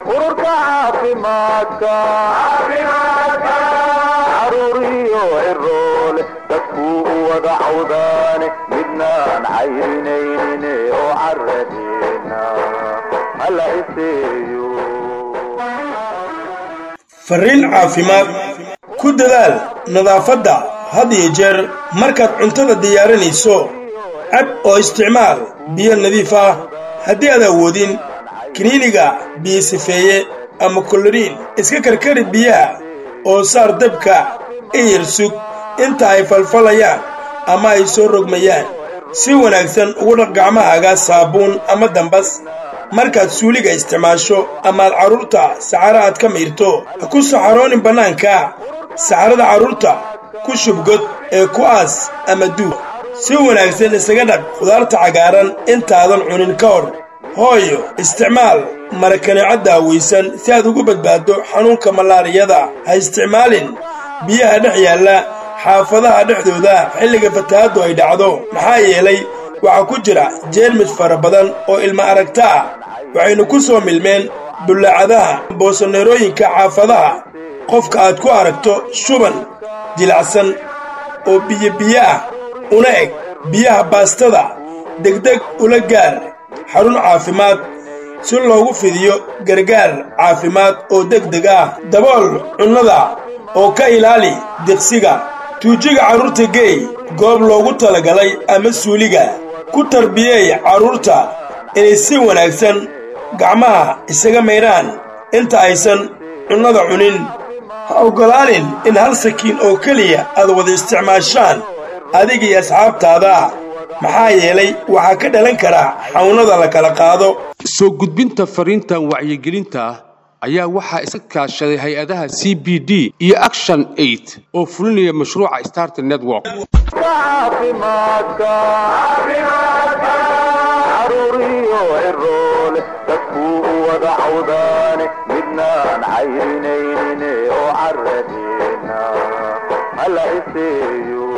ururka caafimaadka caruuriyo ciroole dadkuu u wada cawdaane midnaan cayrinaynin oo caradeena hala iseeyo fariin caafimaad ku dadaal nadaafadda had iyo jeer markaad cuntada diyaarinayso cab oo isticmaal biyo nadiif ah haddii aad awoodin kiniiniga biyo sifeeye ama koloriin iska karkari biyaha oo saar dabka iyar sug inta ay falfalayaan ama ay soo rogmayaan si wanaagsan ugu dhaq gacmahaaga saabuun ama dambas markaad suuliga isticmaasho amaad carruurta saxaro aad ka miirto ha ku saxaroonin bannaanka saxarada carruurta ku shubgod ee ku aas ama duug si wanaagsan isaga dhaq khudaarta cagaaran intaadan cunin ka hor hooyo isticmaal marakaneeco daawaysan si aad ugu badbaaddo xanuunka malaariyada ha isticmaalin biyaha dhex yaalla xaafadaha dhexdooda xilliga fatahaaddu ay dhacdo maxaa yeelay waxaa ku jira jeermis fara badan oo ilma aragta ah waxaynu ku soo milmeen bullaacadaha boosaneerooyinka xaafadaha qofka aad ku aragto shuban jilacsan oo biyo ah una eg biyaha baastada degdeg ula gaar xarun caafimaad si loogu fidiyo gargaar caafimaad oo degdeg ah dabool cunnada oo ka ilaali diqsiga tuujiga carruurta geey goob loogu talagalay ama suuliga ku tarbiyey carruurta inay si wanaagsan gacmaha isaga maydhaan inta aysan cunnada cunin ha oggolaanin in hal sakiin oo keliya aad wada isticmaashaan adiga iyo asxaabtaada maxaa yeelay waxaa ka dhalan karaa xanuunada la kala qaado soo gudbinta fariintan wacyigelinta ayaa waxaa iska kaashaday hay-adaha CBD iyo Action Aid oo fulinaya mashruuca Start Network caafimaadka caruuriyo ciroole dadkuu u wada cawdaane midnaan cayrinaynin oo caradeena hala iseeyo